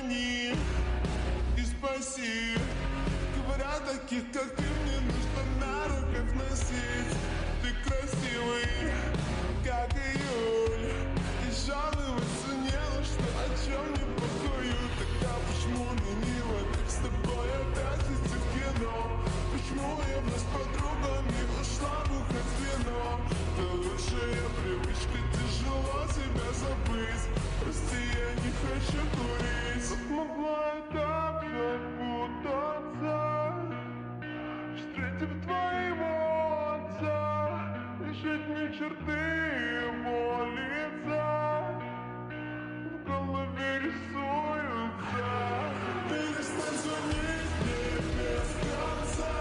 звони и спаси. Говорят, таких как ты мне нужно на руках носить. Ты красивый, как июль, и жаловаться не на что, о чем не похую. Тогда почему мне мило, как с тобой опять идти в кино? Почему я вновь с подругами ушла бухать вино? Да лучшая привычка, тяжело тебя забыть. Прости, я не хочу курить. Как могла я так запутаться, встретив твоего отца, лишить мне черты его лица, в голове рисуются. Перестань звонить мне без конца,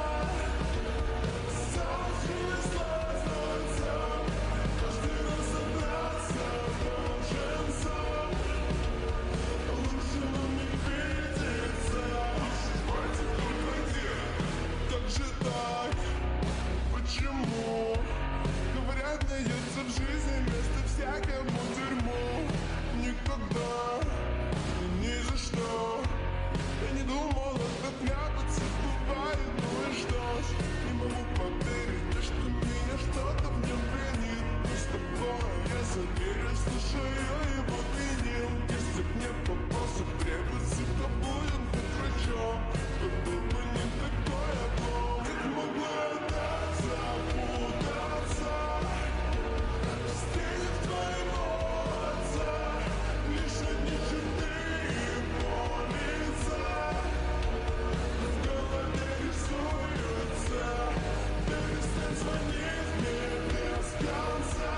сам числа знаться, каждый раз собраться должен сам. Лучше нам не видеться. Хватит только один. Как же так? Почему? Говорят, найдется в жизни место всякому дерьму. Никогда и ни за что я не думал отвляпаться, бывает, ну и что ж. Не могу поверить, что меня что-то в нем винит. Но с тобой я заверю, слушаю его винил. Если б мне попался препод с тобой, хоть врачом, то был бы не такой облом. Как могла я так запутаться, встретив твоего отца, лишь одни черты его лица, в голове рисуются. Перестань звонить мне без конца,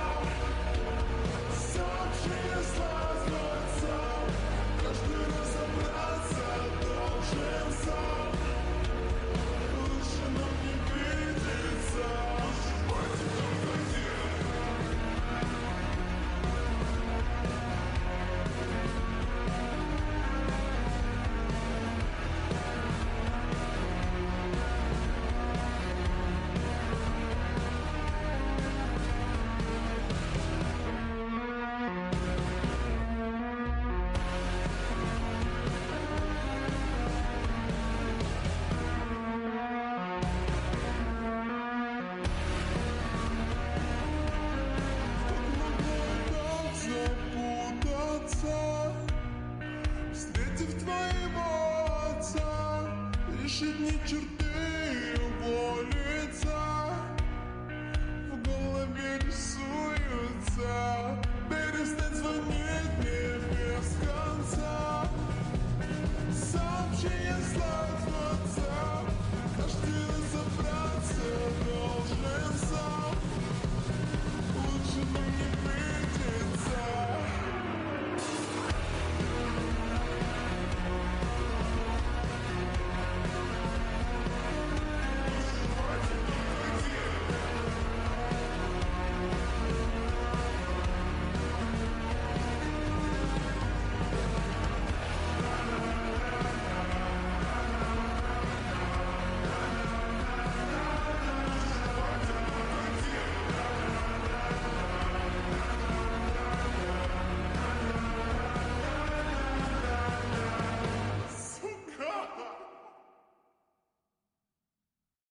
сам числа знать сам, каждый раз собраться должен сам. Лучше нам не видеться. Хватит только один. Запутаться, встретив твоего отца, лишить мне черты его лица.